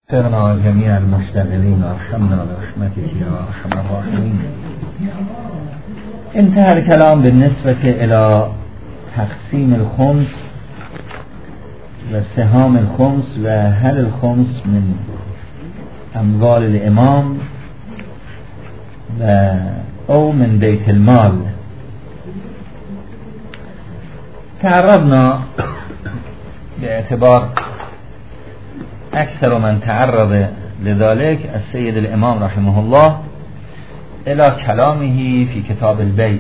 اغفرنا جميع المشتغلين وارحمنا برحمتك يا ارحم الراحمين. انتهى الكلام بالنسبة إلى تقسيم الخمس وسهام الخمس وهل الخمس من أموال الإمام أو من بيت المال. تعرضنا باعتبار أكثر من تعرض لذلك السيد الإمام رحمه الله إلى كلامه في كتاب البيع،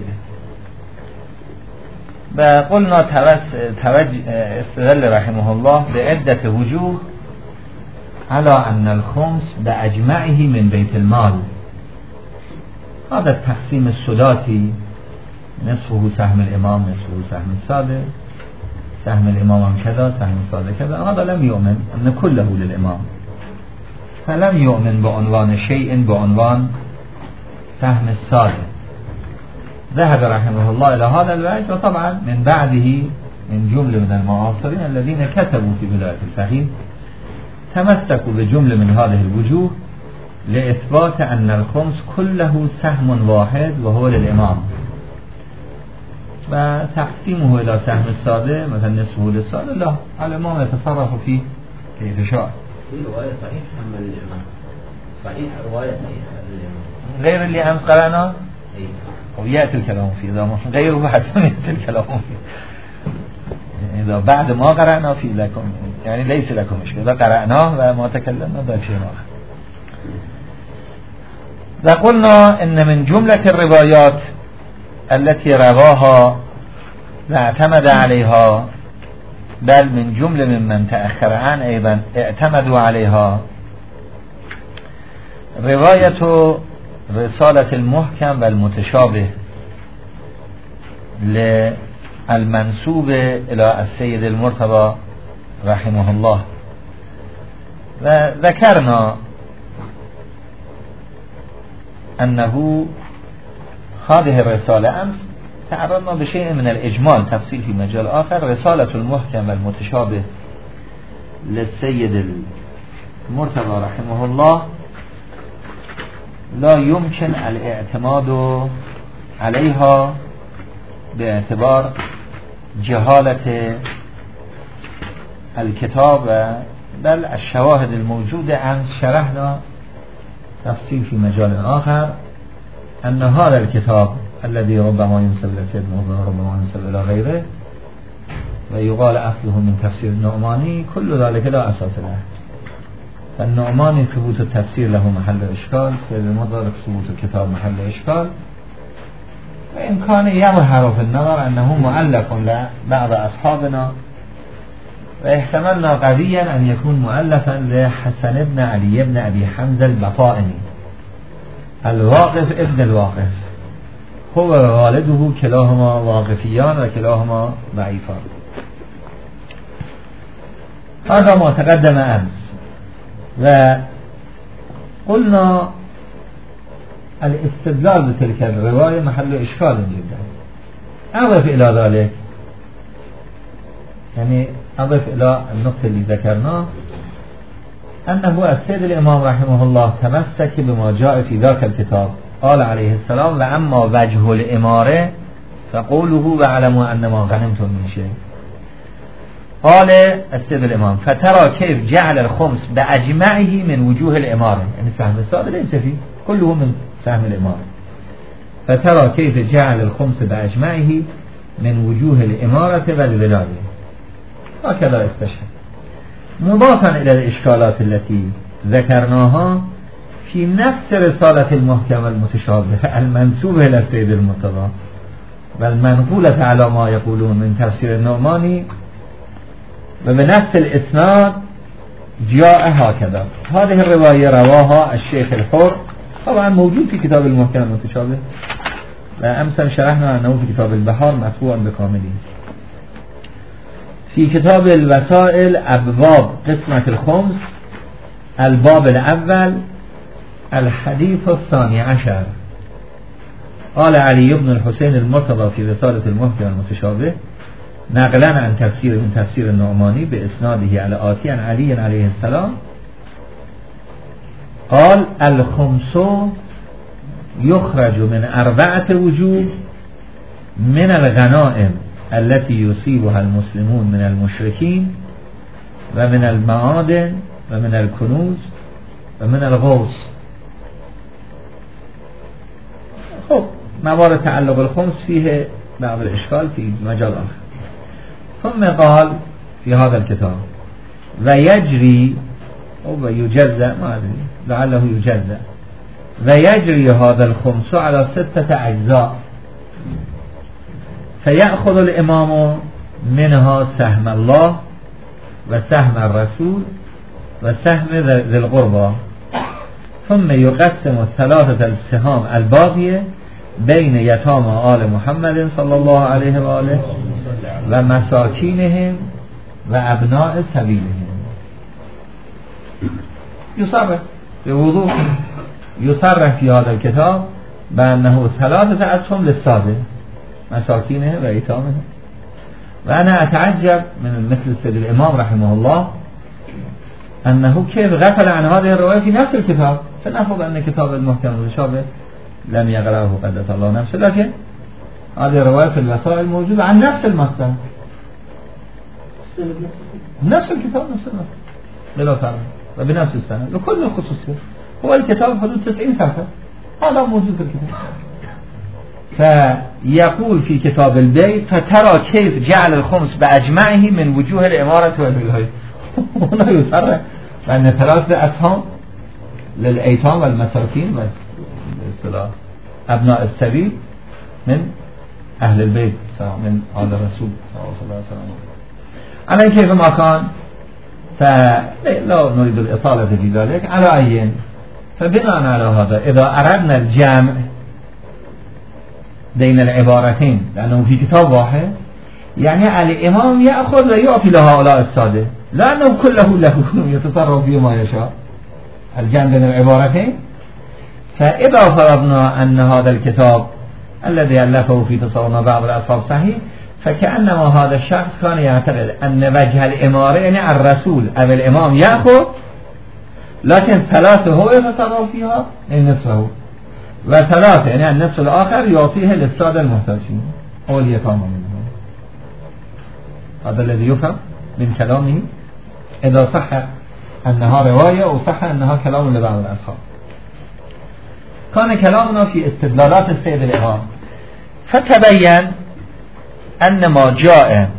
وقلنا استدل رحمه الله بعدة وجوه على أن الخمس بأجمعه من بيت المال. هذا التقسيم الثلاثي، نصفه سهم الإمام نصفه سهم الصادق، سهم الإمام كذا سهم الصادق كذا، هذا لم يؤمن أن كله للإمام، فلم يؤمن بعنوان شيء بعنوان سهم الصادق. ذهب رحمه الله إلى هذا الوجه، وطبعا من بعده من جملة من المعاصرين الذين كتبوا في بداية الفقيه تمسكوا بجملة من هذه الوجوه لإثبات أن الخمس كله سهم واحد وهو للإمام، وتقسيمه إلى سهم الصادق مثلا نصفه للصادق لا، الإمام يتصرف فيه كيف شاء. في رواية صحيح هم للإمام، صحيح رواية صحيح للإمام غير اللي أمس قرأنا ويأتي الكلام فيه، إذا غيره بعد يأتي الكلام فيه، إذا بعد ما قرأنا فيه لكم يعني ليس لكم مشكلة، إذا قرأناه وما تكلمنا ده شيء آخر. وقلنا إن من جملة الروايات التي رواها واعتمد عليها، بل من جملة ممن تأخر عن أيضا اعتمدوا عليها، رواية رسالة المحكم والمتشابه للمنسوب إلى السيد المرتضى رحمه الله. وذكرنا أنه هذه الرسالة أمس تعرضنا بشيء من الإجمال، تفصيل في مجال آخر. رسالة المحكم والمتشابه للسيد المرتضى رحمه الله لا يمكن الاعتماد عليها باعتبار جهالة الكتاب، بل الشواهد الموجودة أمس شرحنا تفصيل في مجال آخر أن هذا الكتاب الذي ربما ينسب إلى سيد المرتضى ربما ينسب إلى غيره ويقال أصله من تفسير النعماني، كل ذلك لا أساس له. فالنعماني ثبوت التفسير له محل إشكال، سيد المرتضى ثبوت الكتاب محل إشكال، وإن كان يظهر في النظر أنه مؤلف لبعض أصحابنا، واحتملنا قويا أن يكون مؤلفا لحسن بن علي بن أبي حمزة البطائني الواقف ابن الواقف، هو ووالده كلاهما واقفيان وكلاهما ضعيفان. هذا ما تقدم أمس. وقلنا الاستدلال بتلك الرواية محل إشكال جدا. أضف إلى ذلك، يعني أضف إلى النقطة اللي ذكرناه، أنه السيد الإمام رحمه الله تمسك بما جاء في ذاك الكتاب. قال عليه السلام: وأما وجه الإمارة فقوله واعلموا أن ما غنمتم من شيء. قال السيد الإمام: فترى كيف جعل الخمس بأجمعه من وجوه الإمارة، يعني سهم الصادق ليس فيه، كله من سهم الإمارة. فترى كيف جعل الخمس بأجمعه من وجوه الإمارة والولاية، هكذا استشهد. مضافا إلى الإشكالات التي ذكرناها في نفس رسالة المحكم المتشابه المنسوبة إلى السيد المرتضى والمنقولة على ما يقولون من تفسير النعماني، وبنفس الإسناد جاء هكذا. هذه الرواية رواها الشيخ الحر، طبعا موجود في كتاب المحكم المتشابه، وأمسا شرحنا أنه في كتاب البحار مطبوعا بكامله. في كتاب الوسائل أبواب قسمة الخمس، الباب الأول الحديث الثاني عشر، قال علي بن الحسين المرتضى في رسالة المحكم المتشابه نقلا عن تفسير من تفسير النعماني بإسناده على آتي عن علي عليه السلام قال الخمس يخرج من 4 وجوه من الغنائم التي يصيبها المسلمون من المشركين و من المعادن و من الكنوز و من الغوث. خب موارد تعلق الخمس فيه بعض الاشكال في مجال آخر. ثم قال في هذا الكتاب و يجري و يجزأ ما أدري لعله يجزأ و يجري هذا الخمس على 6 أجزاء فيأخذ الإمام منها سهم الله و سهم الرسول و سهم ذي القربى ثم يقسم 3 السهام الباقية بين يتامى آل محمد صلى الله عليه و آله و مساکینهم و ابناء سبیلهم. يصرح بوضوح يصرح في هذا الكتاب بأنه 3 أسهم للسادة مساكينهم وإيتامهم. وأنا أتعجب من مثل السيد الإمام رحمه الله أنه كيف غفل عن هذه الرواية في نفس الكتاب. سنأخذ أن كتاب المحكم المتشابه لم يقرأه قدس الله نفسه، لكن هذه الرواية في الوسائل موجودة عن نفس المصدر، نفس الكتاب نفس المصدر بلا فرق وبنفس السنة لكل الخصوصيات. هو الكتاب حدود 90 صفحة، هذا موجود في الكتاب. فيقول في كتاب البيع فترى كيف جعل الخمس بأجمعه من وجوه الإمارة والولاية. هنا يصرح بأن 3 أسهم للأيتام والمساكين أبناء السبيل من أهل البيت من آل الرسول صلى الله عليه وسلم. على كيف ما كان فلا نريد الإطالة في ذلك. على أي فبناء على هذا إذا أردنا الجمع بين العبارتين لأنه في كتاب واحد يعني الإمام يأخذ ويعطي لهؤلاء السادة لأنه كله له يتصرف فيما يشاء. الجمع بين العبارتين. فإذا فرضنا أن هذا الكتاب الذي ألفه في تصور بعض الأصحاب صحيح فكأنما هذا الشخص كان يعتقد أن وجه الإمارة يعني الرسول أو الإمام يأخذ لكن 3 هو يتصرف فيها يعني نصفه و3 يعني النصف الآخر يعطيه للسادة المحتاجين أو اليتامى منهم. هذا الذي يفهم من كلامه إذا صح أنها رواية أو صح أنها كلام لبعض الأصحاب. كان كلامنا في استدلالات السيد الإمام فتبين أن ما جاء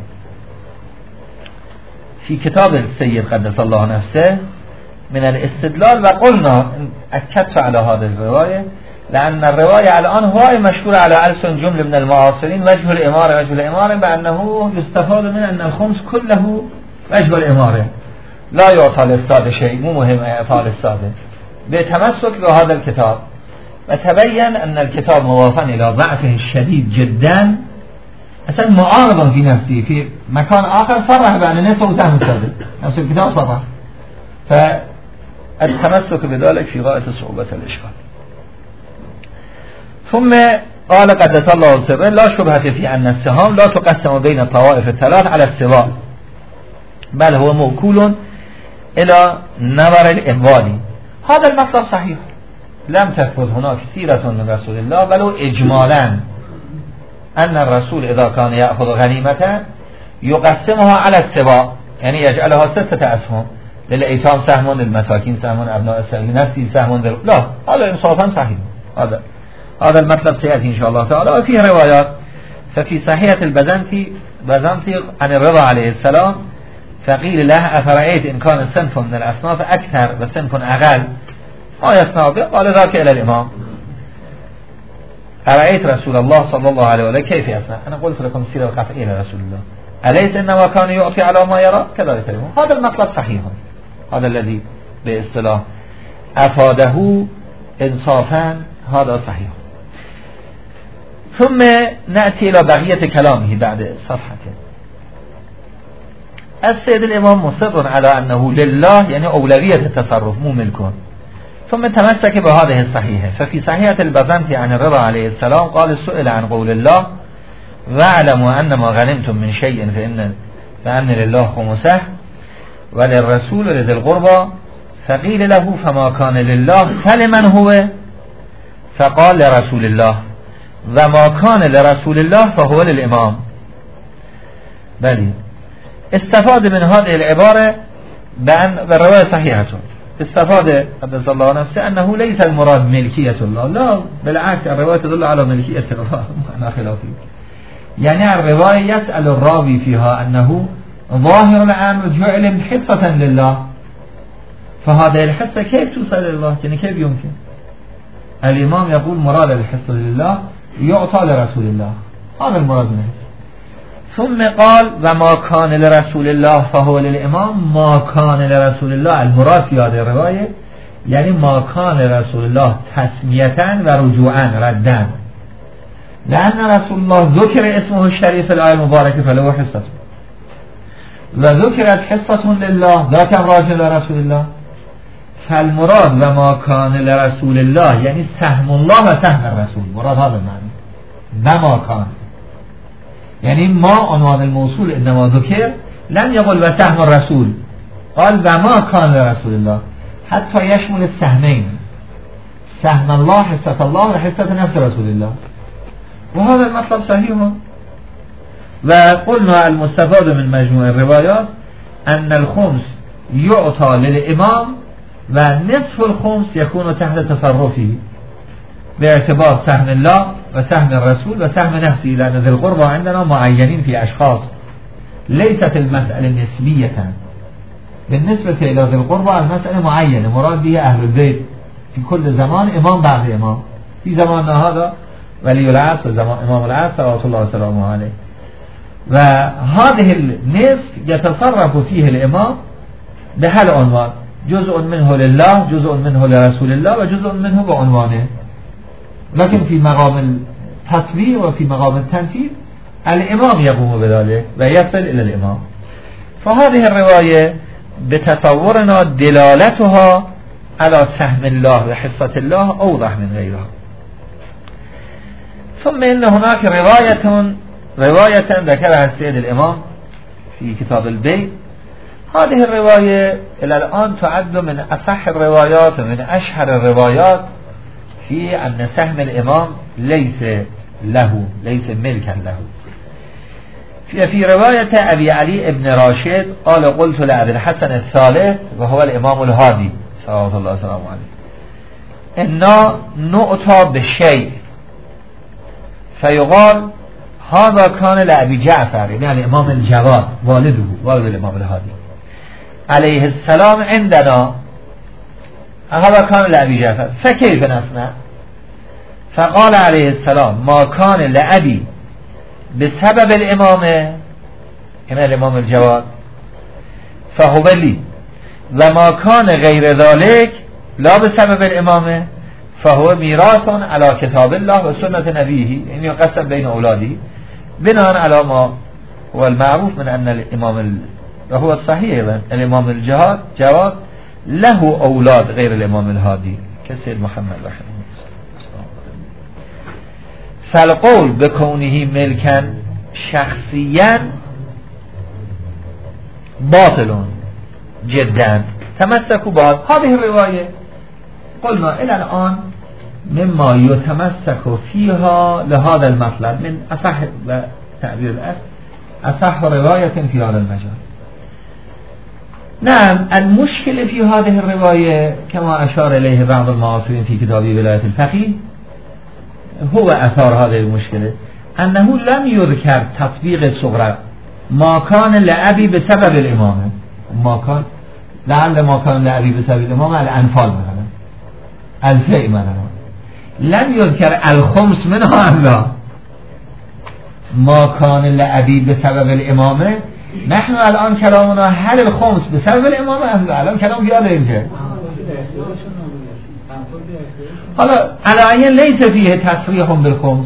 في كتاب السيد قدس الله نفسه من الاستدلال وقلنا أكدت على هذه الرواية لأن الرواية الآن هو مشهور على ألسن جملة من المعاصرين وجه الإمارة بأنه يستفاد من أن الخمس كله وجه الإمارة لا يعطى للسادة شيء مو مهم إعطاء للسادة بتمسك بهذا الكتاب. وتبين أن الكتاب موافق إلى ضعفه الشديد جدا أصلا معارضا في نفسه. في مكان آخر صرح بأن نفسه وتهم السادة نفس الكتاب صرح. فالتمسك بذلك في غاية صعوبة الإشكال. ثم قال قدس الله سره لا شبهة في أن السهام لا تقسم بين الطوائف الثلاث على السواء بل هو موكول إلى نظر الإنوالي. هذا المطلب صحيح لم تثبت هناك سيرة من رسول الله بل إجمالا أن الرسول إذا كان يأخذ غنيمة يقسمها على السواء يعني يجعلها 6 أسهم للأيتام سهم للمساكين سهم أبناء السبيل نفسي سهم لا هذا إنصافا صحيح. هذا المطلب سيأتي إن شاء الله تعالى. وفيه روايات ففي صحيحة البزنطي عن الرضا عليه السلام فقيل له أفرأيت إن كان صنف من الأصناف أكثر وصنف أقل ما يصنع به؟ قال ذاك إلى الإمام أرأيت رسول الله صلى الله عليه وسلم كيف يصنع؟ أنا قلت لكم سيرة القطعية لرسول الله أليس إنما كان يعطي على ما يرى كذلك الإمام. هذا المطلب صحيح هذا الذي باصطلاح أفاده إنصافا هذا صحيح. ثم نأتي إلى بقية كلامه بعد صفحة. السيد الإمام مصر على أنه لله يعني أولوية التصرف مو ملكون. ثم تمسك بهذه الصحيحة. ففي صحيحة البزنطي عن الرضا عليه السلام قال سئل عن قول الله واعلموا أن ما غنمتم من شيء فأن لله خمسه وللرسول ولذي القربى فقیل له فما کان لله فلمن هو فقال لرسول الله و ما کان لرسول الله فهو للامام. بله استفاد من هذه العبارة بالرواية صحيحة، استفاد عبد الله نفسه أنه ليس المراد ملكية الله، لا بالعكس الرواية تدل على ملكية الله على خلافه. يعني الرواية يسأل الراوي فيها أنه ظاهر الأمر جعل حصة لله، فهذه الحصة كيف توصل لله؟ يعني كيف يمكن؟ الإمام يقول مراد الحصة لله يعطى لرسول الله، هذا المراد منه. ثم قال و ما کان لرسول الله فهو للامام. ما کان لرسول الله المراد في هذه الرواية يعني ما کان لرسول الله تسمیتا و رجوعا ردا، لأن رسول الله ذكر اسمه الشريف الآية المباركة فله حصة، و ذكرت حصة لله ذاك الراجل لرسول الله، فالمراد و ما کان لرسول الله يعني سهم الله و سهم الرسول، مراد هذا المعنى. و ما کان يعني ما عنوان الموصول انما ذكر، لم يقل و سهم الرسول، قال و ما کان لرسول الله، حتى يشمل السهمين، سهم الله حصة الله و حصة نفس رسول الله، وهذا المطلب صحيح. وقلنا المستفاد من مجموع الروايات أن الخمس يعطى للإمام و نصف الخمس يكون تحت تصرفه باعتبار سهم الله و سهم الرسول و سهم نفسه، لأن ذي القربى عندنا معينين في أشخاص، ليست المسألة نسبية بالنسبة إلى ذي القربى، المسألة معينة مراد بها أهل البيت في كل زمان، إمام بعد إمام، في زماننا هذا ولي العصر وزمان إمام العصر صلوات الله وسلامه عليه، وهذه النصف يتصرف فيه الإمام بهالعنوان، جزء منه لله، جزء منه لرسول الله، وجزء منه بعنوانه، لكن في مقام التطبيق وفي مقام التنفيذ الإمام يقوم بذلك ويصل إلى الإمام. فهذه الرواية بتصورنا دلالتها على سهم الله وحصة الله أوضح من غيرها. ثم إن هناك رواية ذكرها السيد الإمام في كتاب البيت. هذه الرواية إلى الآن تعد من أصح الروايات ومن أشهر الروايات في أن سهم الإمام ليس له، ليس ملكا له. في رواية أبي علي ابن راشد قال قلت لأبي الحسن الثالث وهو الإمام الهادي صلوات الله وسلامه عليه إنا نؤتى بالشيء فيقال هذا كان لأبي جعفر، يعني الإمام الجواد والده، والد الإمام الهادي عليه السلام عندنا، هذا كان لأبي جعفر فكيف نصنع؟ فقال عليه السلام ما كان لأبي بسبب الإمامة، هنا الإمام الجواد، فهو لي، وما كان غير ذلك لا بسبب الإمامة فهو ميراث على كتاب الله وسنة نبيه، يعني يقسم بين أولاده بناء على ما هو المعروف من أن الإمام وهو الصحيح الإمام الجواد له أولاد غير الإمام الهادي كسيد محمد رحمه الله. فالقول بكونه ملكا شخصيا باطل جدا. تمسكوا بعض هذه الرواية قلنا إلى الآن مما يتمسك فيها لهذا المطلب من أصح تعبير الأصح أصح رواية في هذا المجال. نعم المشكلة في هذه الرواية كما أشار إليه بعض المعاصرين في كتاب ولاية الفقيه، هو أثار هذه المشكلة أنه لم يذكر تطبيق الصغرى ما كان لأبي بسبب الإمامة، ما كان لعل ما كان لأبي بسبب الإمامة الأنفال مثلا، الفئ مثلا، لم يذكر الخمس منها أم لا. ما كان لأبي بسبب الإمامة، نحن الآن كلامنا هل الخمس بسبب الإمامة أم لا، الآن كلام زيادة اینجا. حالا على ليس فيه تصريح بالخمس،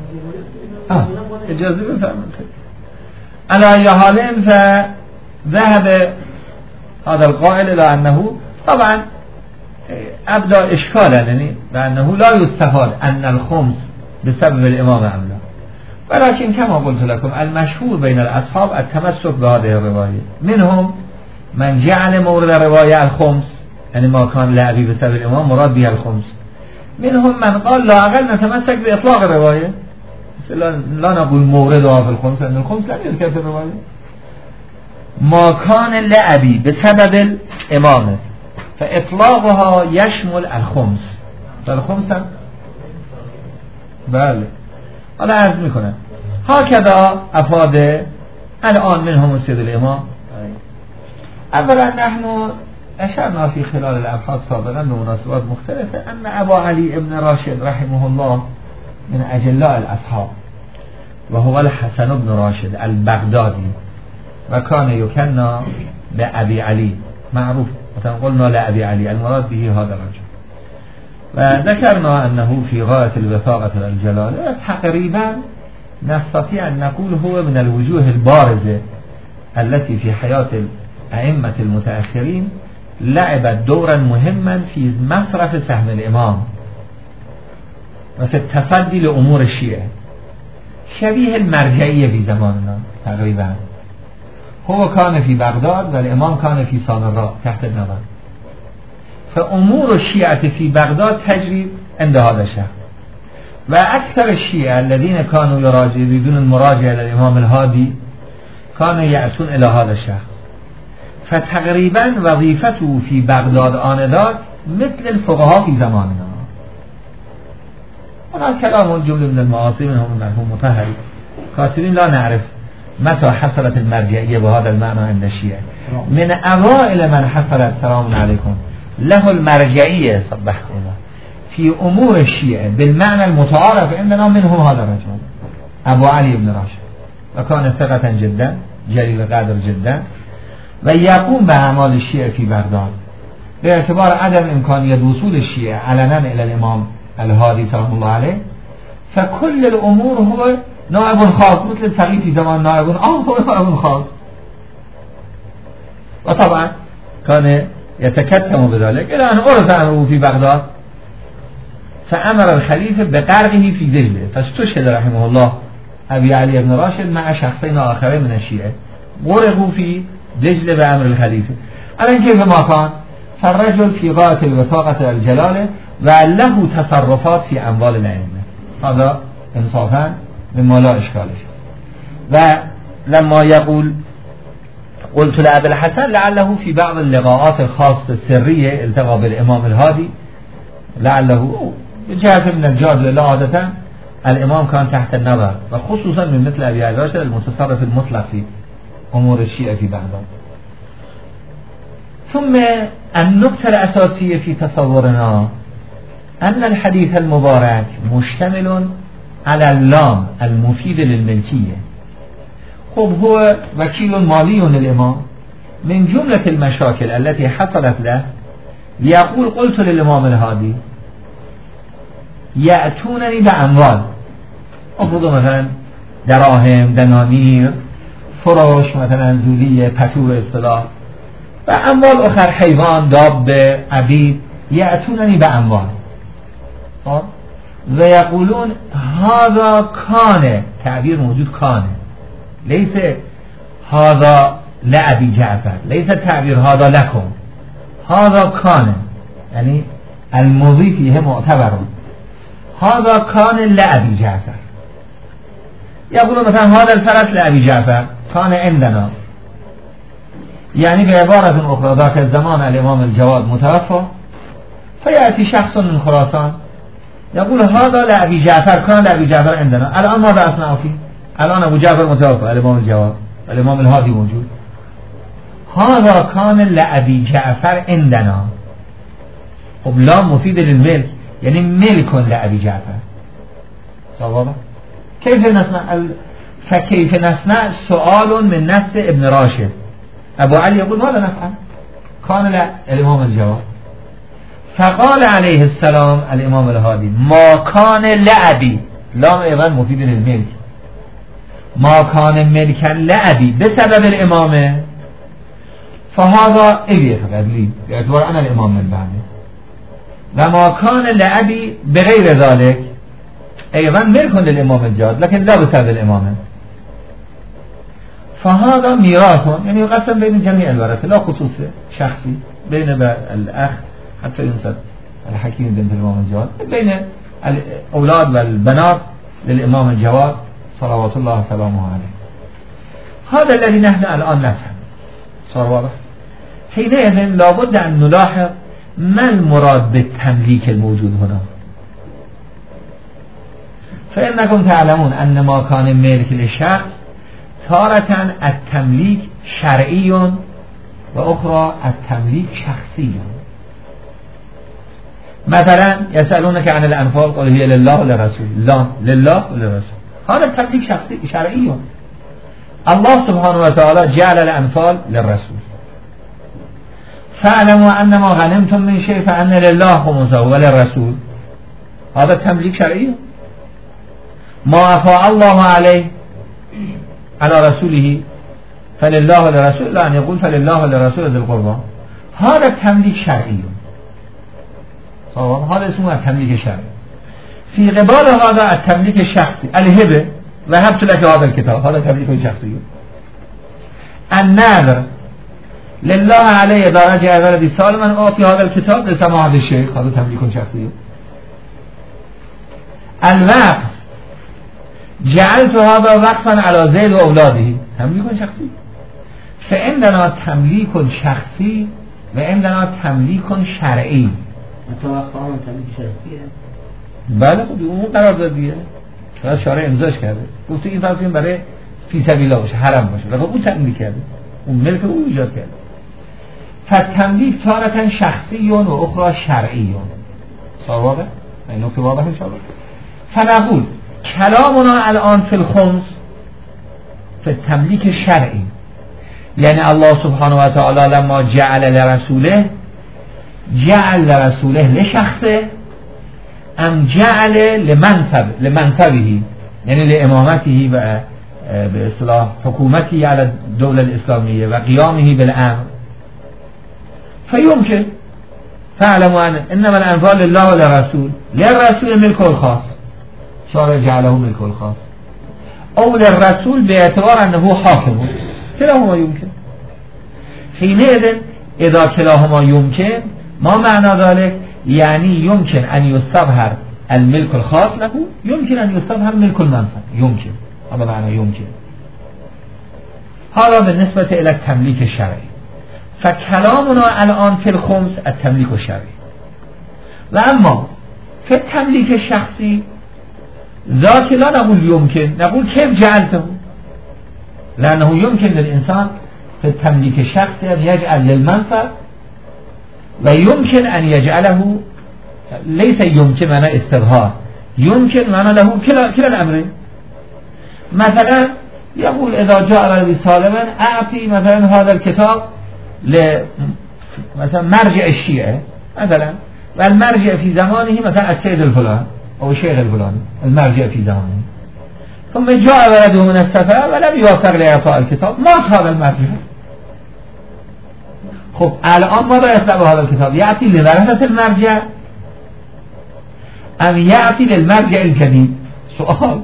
اجازه بفرمایید. على أي حال فذهب هذا القائل إلى أنه طبعا أبدأ إشكالا، يعني بأنه لا يستفاد أن الخمس بسبب الإمام أم لا، ولكن كما قلت لكم المشهور بين الأصحاب التمسك بهذه الرواية، منهم من جعل مورد الرواية الخمس یعنی ما کان لعبی به سبب الامام مراد به الخمس. منهم من قال لا اقل نتمسك باطلاق الروايه لا نقول موردها في الخمس ان الخمس لم يذكر في الروايه. ما كان لعبی به سبب الامام فاطلاقها يشمل الخمس. الخمس هم بله. حالا عرض میکنم هكذا افاد الان منهم السيد الامام. اولا نحن اشرنا في خلال الابحاث سابقا بمناسبات مختلفه ان ابا علي ابن راشد رحمه الله من اجلاء الاصحاب وهو الحسن بن راشد البغدادي وكان يكنى بأبي علي معروف مثلا قلنا لأبي علي المراد به هذا الرجل. وذكرنا أنه في غاية الوثاقة والجلالة تقريبا نستطيع أن نقول هو من الوجوه البارزة التي في حياة الأئمة المتأخرين لعبت دورا مهما في مصرف سهم الإمام وفي التصدي لأمور الشيعة شبيه المرجعية في زماننا تقريبا. هو كان في بغداد والإمام كان في سامراء تحت النظر، فأمور الشيعة في بغداد تجري عند هذا الشخص. وأكثر الشيعة الذين كانوا يريدون المراجعة إلى الإمام الهادي كانوا يأتون إلى هذا الشخص. فتقريبا وظيفته في بغداد آنذاك مثل الفقهاء في زماننا. هناك كلام الجملة من المعاصرين منهم المرحوم مطهري كاتبين لا نعرف متى حصلت المرجعية بهذا المعنى عند الشيعة. من أوائل من حصلت سلام عليكم له المرجعية صبحكم الله في أمور الشيعة بالمعنى المتعارف عندنا منهم هذا الرجل أبو علي بن راشد، وكان ثقة جدا جليل القدر جدا ويقوم بأعمال الشيعة في بغداد باعتبار عدم إمكانية وصول الشيعة علنا إلى الإمام الهادي سلام الله عليه. فكل الأمور هو نائب خاص مثل الفقيه في زمان نائب عام هو نائب خاص. وطبعا كان يتكتم بذلك إلى أن عرف عنه في بغداد فأمر الخليفة بقرغه في دجلة فاستشهد رحمه الله أبي علي بن راشد مع شخصين آخرين من الشيعة غرقوا في دجلة بأمر الخليفة. الآن كيف ما كان فالرجل في غاية الوثاقة والجلالة وله تصرفات في أموال الأئمة هذا انصافا مما لا إشكال فيه. ولما يقول قلت لأبي الحسن لعله في بعض اللقاءات الخاصة السرية التقى بالإمام الهادي لعله جهة من الجادل لا عادة الإمام كان تحت النظر وخصوصا من مثل أبي علي راشد المتصرف المطلق في أمور الشيعة في بغداد. ثم النقطة الأساسية في تصورنا أن الحديث المبارك مشتمل على اللام المفيد للملكية. خب هو وكيل مالي للإمام من جملة المشاكل التي حصلت له يقول قلت للإمام الهادي يأتونني بأموال أفضل مثلا دراهم دنانير فروش مثلا زولیه پتور اصطلاح و اموال اخر حیوان دابه عبید یأتوننی به اموال و یقولون هذا کانه تعبیر موجود کانه لیس هذا لعبی جعفر لیس تعبیر هذا لکم هذا کانه یعنی المضی فیه معتبرون هذا کان لعبی جعفر يقولون مثلا هذا الفرس لأبي جعفر كان عندنا يعني بعبارة أخرى ذاك الزمان الإمام الجواد متوفى فيأتي شخص من خراسان يقول هذا لأبي جعفر كان لأبي جعفر عندنا الآن ماذا أصنع فيه؟ الآن أبو جعفر متوفى الإمام الجواد الإمام الهادي موجود هذا كان لأبي جعفر عندنا. خب لا مفيد للملك يعني ملك لأبي جعفر صوابا. كيف نصنع فكيف نصنع سؤال من نفس ابن راشد أبو علي يقول ماذا نفعل كان الإمام الجواد فقال عليه السلام الإمام الهادي ما كان لأبي لا أيضا مفيد للملك ما كان ملكا لأبي بسبب الإمامة فهذا إبي قبلي باعتبار أنا الإمام من بعده وما كان لأبي بغير ذلك أيضا ملك للإمام الجاد لكن لا بسبب الإمامة فهذا ميراث يعني يقسم بين جميع الورثة لا خصوص شخصي بين الأخ حتى ينسب الحكيم بنت الإمام الجواد بين الأولاد والبنات للإمام الجواد صلوات الله وسلامه عليه. هذا الذي نحن الآن نفهم. صار واضح؟ حينئذ لابد أن نلاحظ ما المراد بالتمليك الموجود هنا. فإنكم تعلمون أن ما كان ملك للشخص تارة التمليك شرعي وأخرى التمليك شخصي. مثلا يسألونك عن الأنفال قل هي لله وللرسول. لا، لله وللرسول، هذا التمليك شخصي شرعي. الله سبحانه وتعالى جعل الأنفال للرسول. فاعلموا أن ما غنمتم من شيء فأن لله خمسه وللرسول، هذا التمليك شرعي. ما أفاء الله عليه على رسوله فلله وللرسول، لا أن يقول فلله وللرسول ذي القربى، هذا التمليك شرعي. هذا اسمه التمليك الشرعي. في قبال هذا التمليك الشخصي، الهبة وهبت لك هذا الكتاب، هذا تمليك شخصي. النذر لله عليه إذا رجع ولدي سالما أعطي هذا الكتاب لسماحة الشيخ، هذا تمليك شخصي. الوقف جعلت هذا وقفا على زيد وأولاده، تمليك شخصي. فعندنا تمليك شخصي وعندنا تمليك شرعي. متوقع من تمليك شخصیه؟ بله خب اون قرار دادیه، شاید شارع امضاش کرده گفته این فرض کنیم برای فی سبیل الله باشه، حرم باشه، و اون تملیک کرده، اون ملک او ایجاد کرده. فالتملیک تارة شخصی و اخرى شرعی. واضح؟ این نکته واضح ان شاء الله. فنقول کلامنا الان فی الخمس فی التملیک الشرعی، یعنی الله سبحانه و تعالی لما جعل لرسوله جعل لرسوله لشخصه ام جعل لمنصبه، یعنی لامامته و به اصطلاح حکومتی علی الدوله الاسلامیه و قیامه بالامر. فیمکن فاعلموا انما الانفال لله وللرسول، للرسول ملك الخاص شارع جعله ملك الخاص، او للرسول باعتبار انه حاكم، كلاهما يمكن. حينئذ اذا كلاهما يمكن ما معنى ذلك؟ يعني يمكن أن يستظهر الملك الخاص له، يمكن أن يستظهر ملك المنصب، يمكن، هذا معنى يمكن. هذا بالنسبة إلى التمليك الشرعي. فكلامنا الآن في الخمس التمليك الشرعي. وأما في التمليك الشخصي ذاك لا نقول يمكن، نقول كيف جعلته، لأنه يمكن للإنسان في التمليك الشخصي أن يجعل للمنصب، ويمكن أن يجعله، ليس يمكن معنى استظهار، يمكن معنى له كلا الأمر. مثلا يقول إذا جاء ولدي سالما أعطي مثلا هذا الكتاب مثلا مرجع الشيعة مثلا، والمرجع في زمانه مثلا السيد الفلان أو الشيخ الفلاني، المرجع في زمانه، ثم جاء ولده من السفر ولم يوفق لإعطاء الكتاب، مات هذا المرجع. خب الان ماذا يصنع هذا الكتاب؟ يأتي لورثة المرجع ام يأتي للمرجع الجديد؟ سؤال.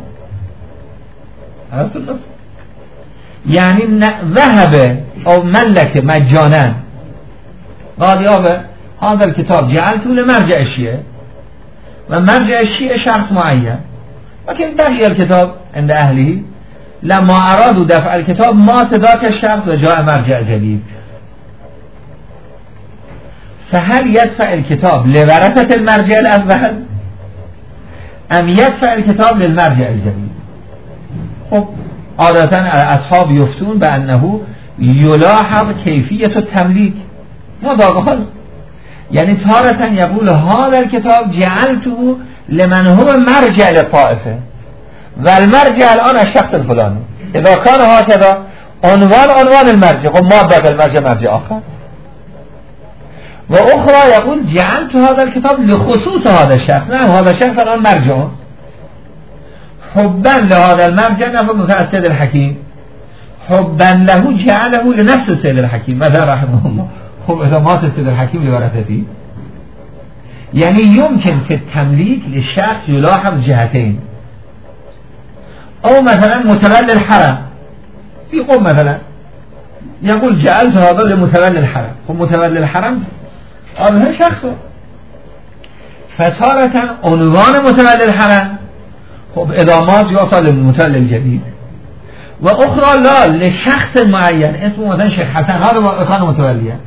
يعني ذهب او ملك مجانا قال يابا هذا الكتاب جعلته لمرجع الشيعة، ومرجع الشيعة شخص معين، لكن بقي الكتاب عند اهله، لما ارادوا دفع الكتاب مات ذاك الشخص وجاء مرجع جديد. فهل يدفع الكتاب لورثة المرجع الأول أم يدفع الكتاب للمرجع الجديد؟ خب عادة الأصحاب يفتون بأنه يلاحظ كيفية التمليك، ماذا قال؟ يعني تارة يقول هذا الكتاب جعلته لمن هو مرجع للطائفة، والمرجع الآن الشخص الفلاني. إذا كان هكذا عنوان المرجع، قل مادة المرجع مرجع آخر. وأخرى يقول جعلت هذا الكتاب لخصوص هذا الشخص، نعم هذا الشخص الآن مرجع، حبا لهذا المرجع، نفهم مثل السيد الحكيم حبا له جعله لنفس السيد الحكيم مثلا رحمه الله. خب إذا مات السيد الحكيم لورثته، يعني يمكن في التمليك للشخص يلاحظ جهتين، أو مثلا متولي الحرم في قوم مثلا يقول جعلت هذا لمتولي الحرم. خب متولي الحرم هذا شخصه، فتارة عنوان متولي الحرم خب ادامات يعطى للمتولي الجديد، و اخرى لا لشخص معين اسمه مثلا شيخ حسن هذا كان متوليا،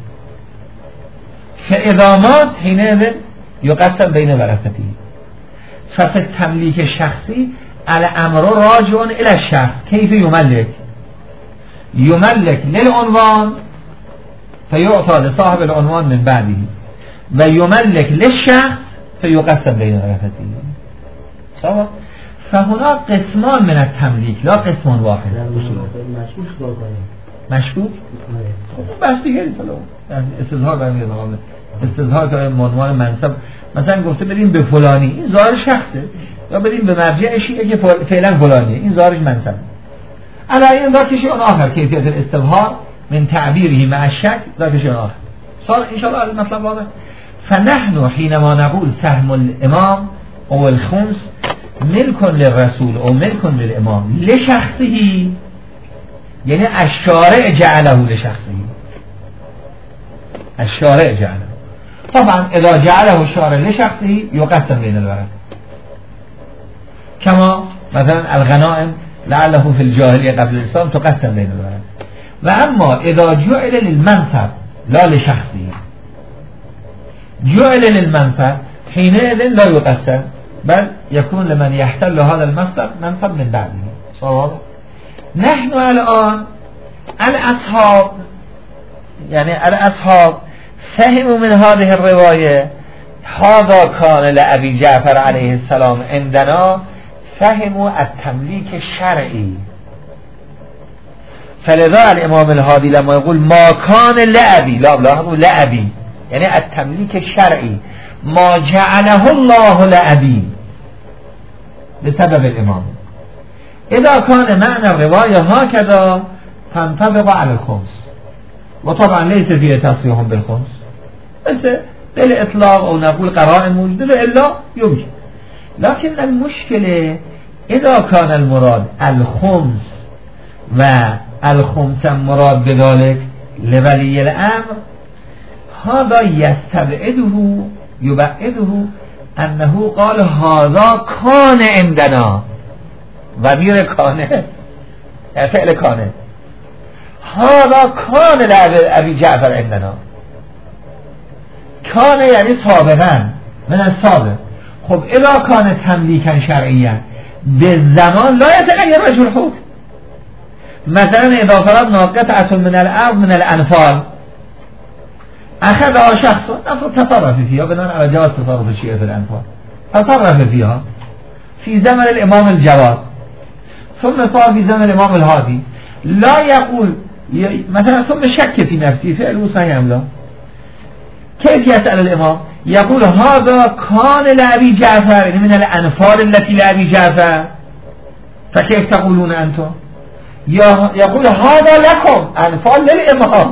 فادامات حينئذ يقسم بين ورثته. ففي التمليك الشخصي الامر راجع الى الشخص كيف يملك للعنوان فيعطى لصاحب العنوان من بعده، و يملك للشخص فيقسم بين ورثته. صح؟ فهنا قسمان من التملیک لا قسمان واحد. مشکوک؟ بس دیگری طلعه استظهار برمیده استظهار که عنوان منصب مثلا گفته بدیم به فلانی، این ظاهر شخصه، یا بدیم به مرجع شیعه که فعلا فلانیه، این ظاهرش منصب. علاوه این ذات شیء آخر کیفیت الاستظهار من تعبیره مع الشک ذات شیء آخر. صار ان شاء الله المطلب واضح. فنحن حينما نقول سهم الامام او الخمس ملك للرسول او ملك للامام لشخصه، یعنی الشارع جعله لشخصه، الشارع جعله. طبعا اذا جعله الشارع لشخصه يقسم بين الورثة، كما مثلا الغنائم لعله في الجاهلية قبل الاسلام تقسم بين الورثة. و اما اذا جعل للمنصب لا لشخصه، جعل للمنصب حينئذ لا يقسم، بل يكون لمن يحتل هذا المنصب من بعده. صواب. نحن الآن الأصحاب، يعني الأصحاب فهموا من هذه الرواية هذا كان لأبي جعفر عليه السلام عندنا، فهموا التمليك الشرعي. فلذا الإمام الهادي لما يقول ما كان لأبي، لا يقول لأبي، يعني التمليك الشرعي ما جعله الله لأبي بسبب الإمام. إذا كان معنى الرواية هكذا تنطبق على الخمس، وطبعا ليس فيه تصريح بالخمس، بس بالإطلاق أو نقول قرائن موجودة إلا يمكن. لكن المشكلة إذا كان المراد الخمس والخمس مراد بذلك لولي الأمر، هذا يبعده أنه قال هذا كان عندنا، ضمير كان فعل كان، هذا كان لأبي جعفر عندنا، كان يعني سابقا من السابق. خب إذا كان تمليكا شرعيا بالزمان لا يتغير وجه الحكم. مثلا إذا فرضنا قطعة من الأرض من الأنفال أخذها شخص تصرف فيها بناء على جواز تصرف الشيء في الأنفال، تصرف فيها في زمن الإمام الجواد، ثم صار في زمن الإمام الهادي، لا يقول مثلا ثم شك في نفسه فعله صحيح أم لا، كيف يسأل الإمام؟ يقول هذا كان لأبي جعفر، يعني من الأنفال التي لأبي جعفر، فكيف تقولون أنتم؟ يقول هذا لكم أنفال للإمام،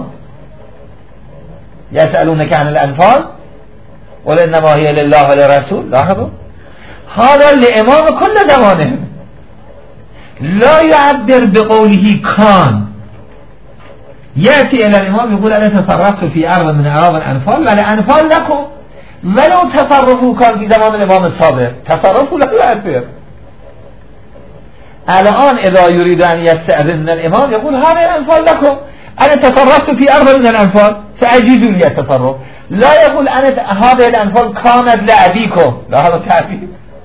يسألونك عن الأنفال ولا إنما هي لله وللرسول. لاحظوا هذا لإمام كل زمانهم، لا يعبر بقوله كان، يأتي إلى الإمام يقول أنا تصرفت في أرض من أراضي الأنفال والأنفال لكم، ولو تصرفوا كان في زمان الإمام السابق تصرفوا لا يؤثر. الآن إذا يريد أن يستأذن من الإمام يقول هذه الأنفال لكم، أنا تصرفت في أرض من الأنفال فأجيزوا لي التصرف، لا يقول أنا هذه الأنفال كانت لأبيكم، لا هذا تعبير،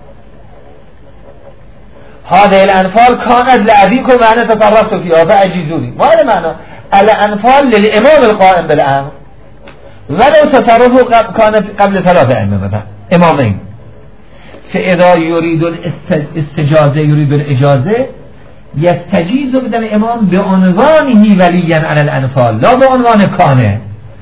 هذه الأنفال كانت لأبيكم وأنا تصرفت فيها فأجيزوا لي. ما هذا معنى؟ الأنفال للإمام القائم بالأمر، ولو تصرفه كانت قبل 3 أئمة مثلا إمامين. فإذا يريد الاستجازة يريد الإجازة يستجيز بدل الإمام بعنوانه وليا على الأنفال لا بعنوان كان.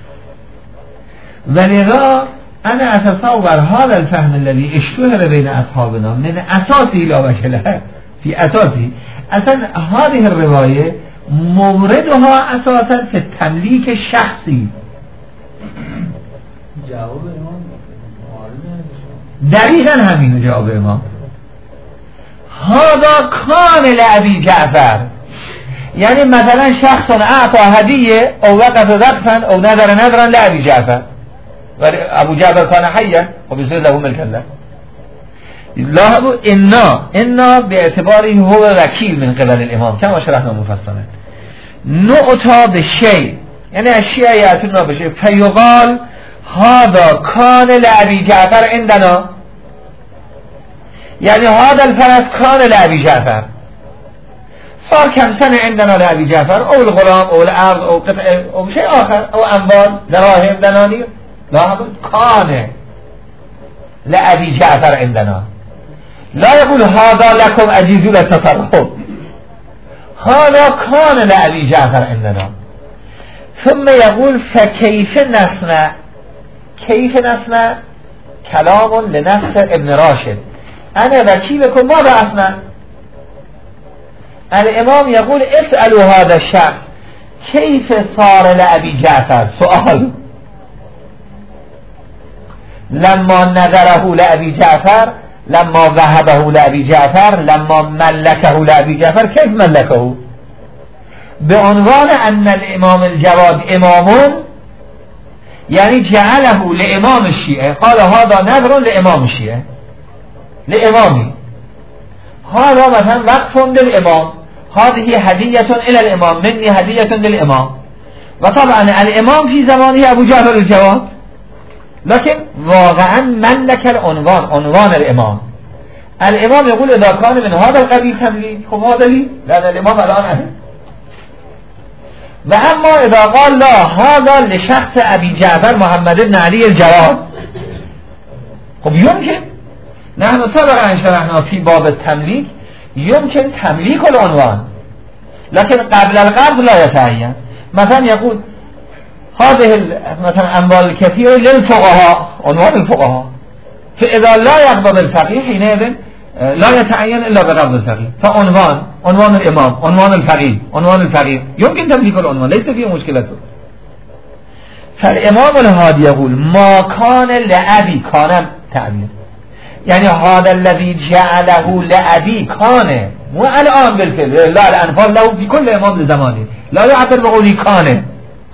ولذا أنا أتصور هذا الفهم الذي اشتهر بين أصحابنا من أساسه لا وجه له في أساسه، أصلا هذه الرواية موردها أساسا في التمليك الشخصي. جواب امام دقیقا همینو جواب امام، هذا كان لأبي جعفر، یعنی مثلا شخص اعطى هدیه او وقف وقفا او نذرا لأبي جعفر ولی ابو جعفر کان حیا و بزر له ملک الله لاحظوا انا باعتباره هو وکیل من قبل الامام كما شرحنا مفصلا نعطى بالشيء یعنی اشیاء یاتنا بشه فیقال هذا کان لأبي جعفر عندنا يعني هذا الفرس كان لأبي جعفر صار كم سنة عندنا لأبي جعفر أو الغلام أو الأرض أو قطع أو شيء آخر أو أموال دراهم دنانير لا كان لأبي جعفر عندنا لا يقول هذا لكم أجيزوا للتصرف هذا كان لأبي جعفر عندنا ثم يقول فكيف نصنع كيف نصنع كلام لنفس ابن راشد أنا وكيلكم ماذا أصنع الإمام يقول اسألوا هذا الشخص كيف صار لأبي جعفر سؤال لما نذره لأبي جعفر لما وهبه لأبي جعفر لما ملكه لأبي جعفر كيف ملكه بعنوان أن الإمام الجواد إمام يعني جعله لإمام الشيعة قال هذا نذر لإمام الشيعة لإمامي هذا مثلا وقف للإمام هذه هدية إلى الإمام مني هدية للإمام وطبعا الإمام في زمانه أبو جعفر الجواد لكن واقعا ملك العنوان عنوان الإمام يقول إذا كان من هذا القبيل تمليك خب هذا لي لأن الإمام الآن أهل وأما إذا قال لا هذا لشخص أبي جعفر محمد بن علي الجواد خب يمكن نحن سبقا شرحنا في باب التمليك يمكن تمليك العنوان لكن قبل القبض لا يتعين مثلا يقول هذه مثلا أموال الكثيرة للفقهاء عنوان الفقهاء فإذا لا يقبض الفقيه حينئذ لا يتعين إلا بقبض الفقيه فعنوان عنوان الإمام عنوان الفقيه عنوان الفقيه يمكن تمليك العنوان ليس فيه مشكلة فالإمام الهادي يقول ما كان لأبي كان تعبير يعني هذا الذي جعله لأبي كان مو الآن بالفعل لا الأنفال له في كل إمام لزمانه لا يعبر بقولي كان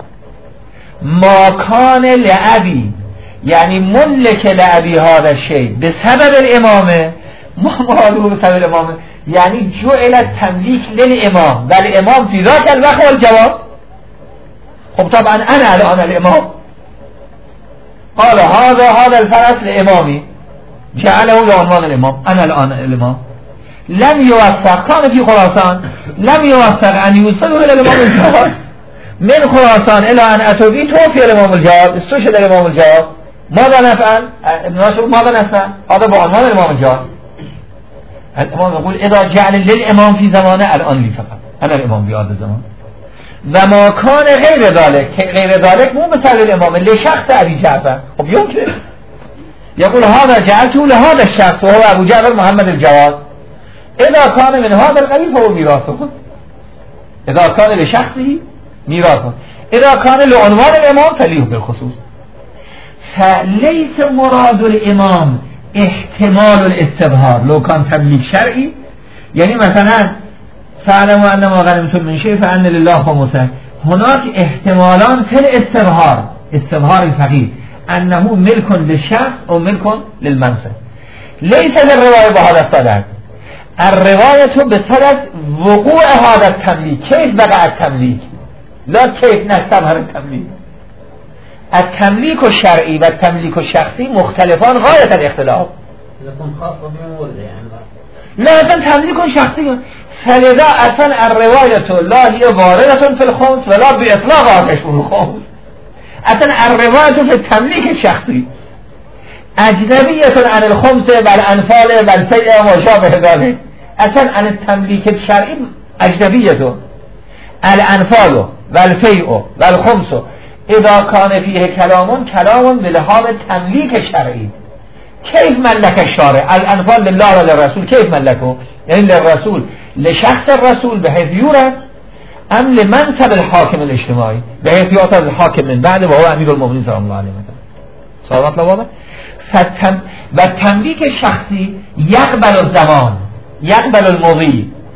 ما كان لأبي يعني ملك لأبي هذا الشيء بسبب الإمامة ما ماله بسبب الإمامة يعني جعل التمليك للإمام والإمام في ذاك الوقت والجواب خب طبعا أنا الآن الإمام قال هذا الفرس لإمامي جعله لعنوان الإمام أنا الآن الإمام لم يوثق كان في خراسان لم يوثق أن يوصله إلى الإمام الجواد من خراسان إلى أن أتوا به توفي الإمام الجواد استشهد الإمام الجواد ماذا نفعل ابن راشد ماذا نفعل هذا بعنوان الإمام الجواد الإمام يقول إذا جعل للإمام في زمانه الآن لي فقط أنا الإمام في هذا الزمان وما كان غير ذلك مو مثال الإمام اللي شخص أبي جعفر خب يمكن يقول هذا جعلته لهذا الشخص وهو أبو جعفر محمد الجواد إذا كان من هذا القبيل فهو ميراثه إذا كان لشخصه ميراثه إذا كان لعنوان الإمام فليه بالخصوص فليس مراد الإمام احتمال الاستظهار لو كان تمليك شرعي يعني مثلا فاعلموا أن ما غنمتم من شيء فأن لله خمسه هناك احتمالان في الاستظهار استظهار الفقيه أنه ملك للشخص أو ملك للمنصب ليس للرواية بهذا الصدد الرواية بصدد وقوع هذا التمليك كيف بقى التمليك لا كيف نستظهر التمليك التمليك الشرعي والتمليك الشخصي مختلفان غاية الاختلاف لكن خاصة بمورد يعني لكن تمليك شخصي فلذا أصلا الرواية لا هي واردة في الخمس ولا بإطلاق آتشبه الخمس اصلا الرواية في التمليك الشخصي أجنبية عن الخمس والأنفال والفيء وشابه ذلك اصلا عن التمليك الشرعي أجنبية الأنفال والفيء والخمس إذا كان فيه كلام بلحاظ التمليك الشرعي كيف ملك الشارع الأنفال لله وللرسول كيف ملكه يعني للرسول لشخص الرسول بحيث يورد أم لمنصب الحاكم الاجتماعي بحيث يعطى الحاكم من بعد وهو أمير المؤمنين صلى الله عليه وسلم صلوات الله عليه والتمليك الشخصي يقبل الزمان يقبل المضي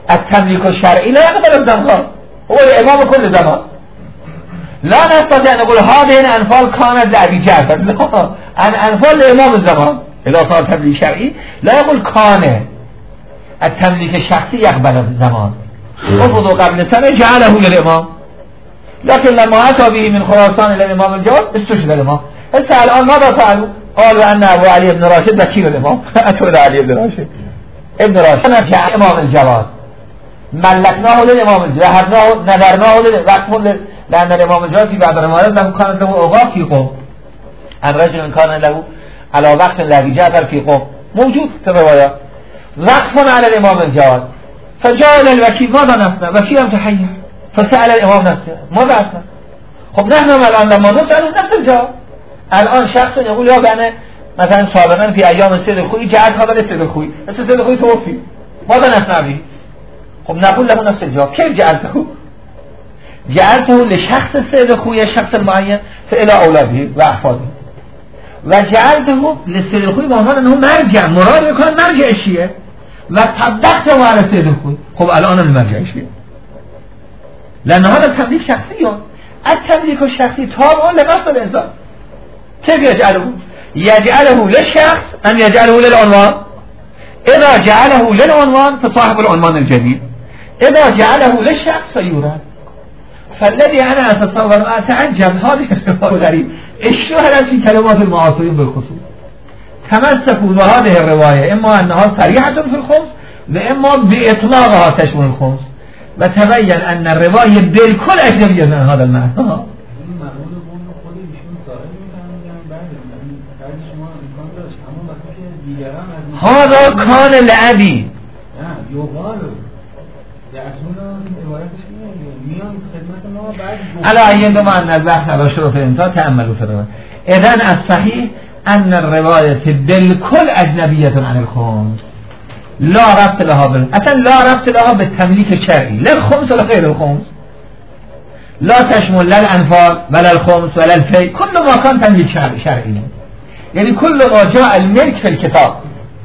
التملیک الشرعی لا يقبل الزمان هو الامام كل زمان لا نستطيع ان نقول هذه الانفال كانت لأبي جعفر لا الانفال لامام الزمان اذا صار تملیک شرعی لا يقول كان التملیک الشخصي يقبل الزمان وفضوا قبل سنة جعله للامام لكن لما أتى به من خراسان إلى الإمام الجواد استشهد الإمام هسه الآن ماذا فعلوا؟ قالوا أن أبو علي بن راشد وكيل الإمام أتوا إلى علي بن راشد ابن راشد نرجع الإمام الجواد ملكناه للإمام الجواد وهبناه نذرناه وقف لأن الإمام الجواد في بعض الروايات له كان له أوقاف في قوم أن رجل كان له على وقت لأبي جعفر في قوم موجود في الروايات وقف على الإمام الجواد فجاء إلى الوكيل ماذا نصنع؟ وكيل تحير فسأل الإمام نفسه ماذا أصنع؟ خب نحن الآن لما نسأل نفس الجواب الآن شخص يقول يا بأنا مثلا سابقا في أيام السيد الخوي جاءت خبر السيد الخوي السيد الخوي توفي ماذا نصنع به؟ خب نقول له نفس الجواب كيف جعلته؟ جعلته لشخص السيد الخوي الشخص المعين فإلى أولاده وأحفاده وجعلته للسيد الخوي بعنوان أنه مرجع مراد يكون مرجع الشيعة وطبقته على السيد الخوي خب الآن المرجع الشيعة لأن هذا التمليك شخصي التمليك الشخصي تابع لنص الإنسان كيف يجعله؟ يجعله للشخص أم يجعله للعنوان؟ إذا جعله للعنوان فصاحب العنوان الجديد إذا جعله للشخص فيورد فالذي أنا أتصور أتعجب هذه الرواية غريب الشهرة في كلمات المعاصرين بالخصوص تمسكوا بهذه الرواية إما أنها صريحة في الخمس وإما بإطلاقها تشمل الخمس وتبين أن الرواية بالكل أجنبية من هذا المعنى هذا كان لأبي على أي بمعنى البحث على شروط الإنسان تأملوا في الرواية إذن الصحيح أن الرواية بالكل أجنبية عن الخمس لا ربط لها أصلا لا ربط لها بالتمليك الشرعي لا الخمس ولا غير الخمس لا تشمل لا الأنفال ولا الخمس ولا الفي كل ما كان تمليك شرعي يعني كل ما جاء الملك في الكتاب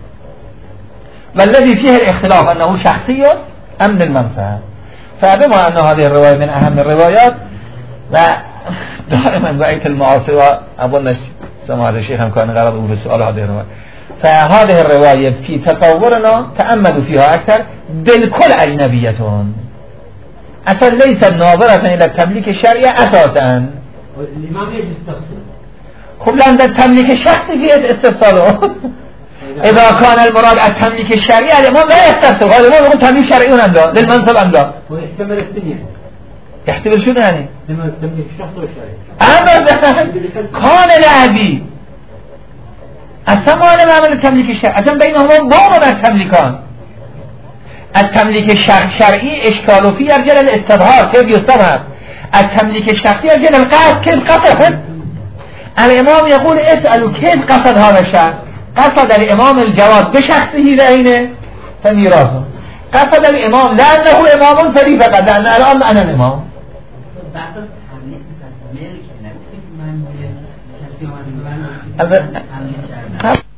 والذي فيه الاختلاف أنه شخصي أم للمنفعة فبما أن هذه الرواية من أهم الروايات ودائما رأيت المعاصر أظن سماحة الشيخ هم كان غرضه في السؤال هذه الرواية فهذه الرواية في تصورنا تأملوا فيها أكثر بالكل أجنبية أصلا ليست ناظرة إلى التمليك الشرعي أساسا الإمام يجب التفصيل خب لأن التمليك الشخصي فيه استفصاله إذا كان المراد التمليك الشرعي الإمام لا يستفصل الإمام يقول تمليك شرعي أم لا للمنصب أم لا ويحتمل الثانية يحتمل شنو يعني التمليك الشخصي والشرعي أبدا كان لأبي أسمى لما عمل التمليك الشرعي أسمى بينهما ضامن التمليكان التمليك الشرعي إشكاله فيه يرجع للاستظهار كيف يستظهر التمليك الشخصي يرجع للقصد كيف قصد الإمام يقول اسألوا كيف قصد هذا الشخص قصد الإمام الجواد بشخصه لأينه فميراثه قصد الإمام لأنه إمام فري فقط لأن الآن أنا الإمام من